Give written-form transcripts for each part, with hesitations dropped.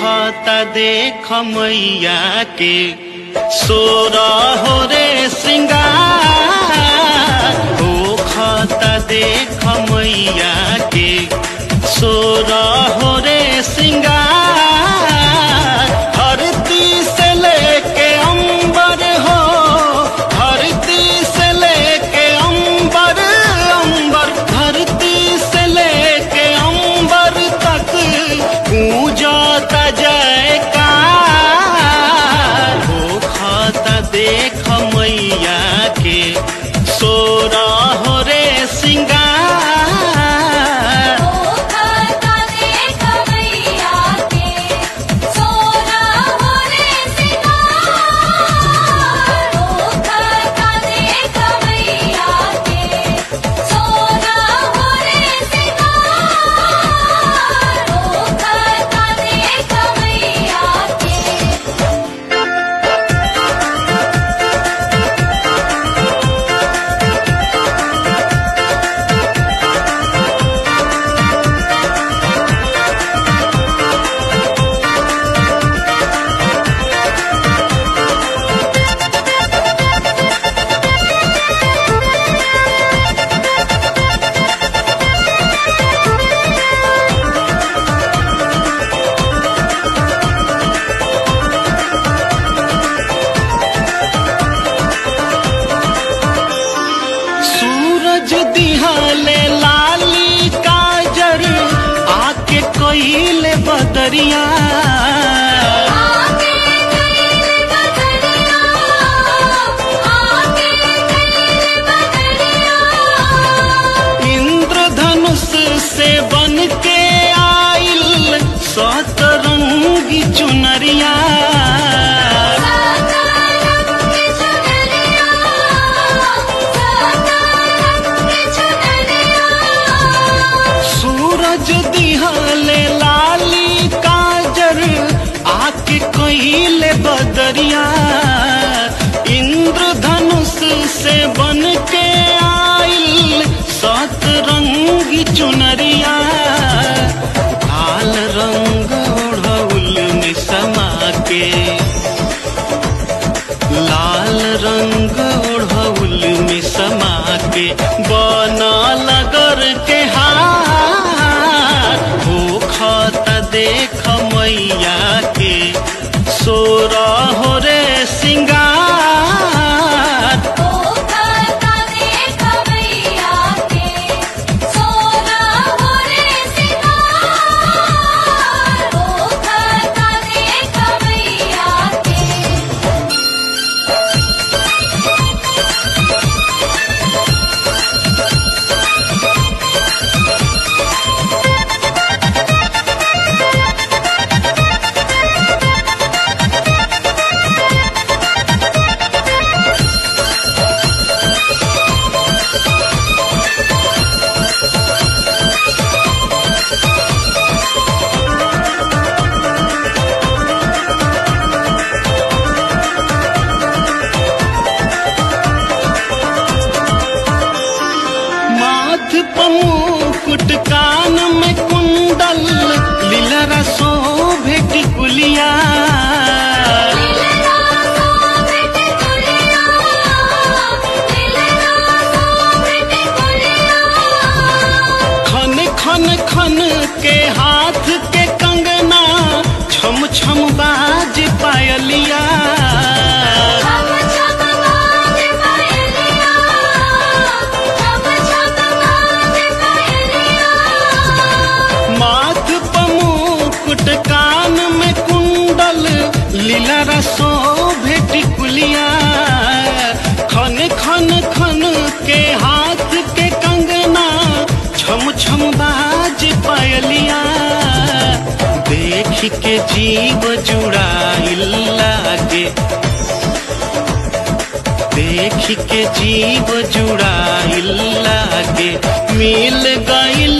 खाता देख मैया के सोरा हो रे श्रृंगार हो खाता देख मैया के सोरा हो रे श्रृंगार धरती से लेके अंबर हो धरती से लेके अंबर अंबर धरती से लेके अंबर तक गूंजता जयकार हो खाता देख मैया के सोरा हो रे श्रृंगार हो खाता देख मैया के सोरा हो रे श्रृंगार हो खाता देख मैया के सोरा हो रे श्रृंगार हो खाता देख मैया के सूरज दिहाले लाली काजर आके कोइले बदरिया आके गइल बदरिया आके गइल बदरिया इंद्रधनुष से बन के आइल सतरंगी चुनरिया सूरज दिहाले लाली काजर आके कोइले बदरिया इंद्रधनुष से बन के आइल सतरंगी चुनरिया लाल रंग ओढ़ौल में समा के लाल रंग ओढ़ौल में समा के बना लगर के हार हो खाता देख मैया के सोरा हो रे श्रृंगार हो खाता देख मैया के सोरा हो रे श्रृंगार हो खाता देख मैया के माथ पमुकुट कान में कुंडल लीलरा शोभे टिकुलिया खन खन खन के हाथ के कंगना छम छम बाज पायलिया छम छम बाज पायलिया छम छम बाज पायलिया माथ पमुकुट कान में कुंडल लीलरा शोभे टिकुलिया खन खन खन के हाथ के कंगना छम छम बाज पायलिया देख के जीव जुड़ाइल लागे देख के जीव जुड़ाइल लागे मिल गइल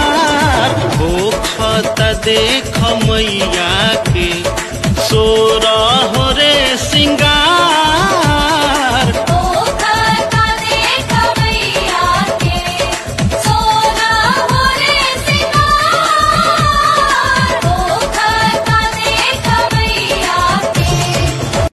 संसार हो खाता देख मैया के सोरा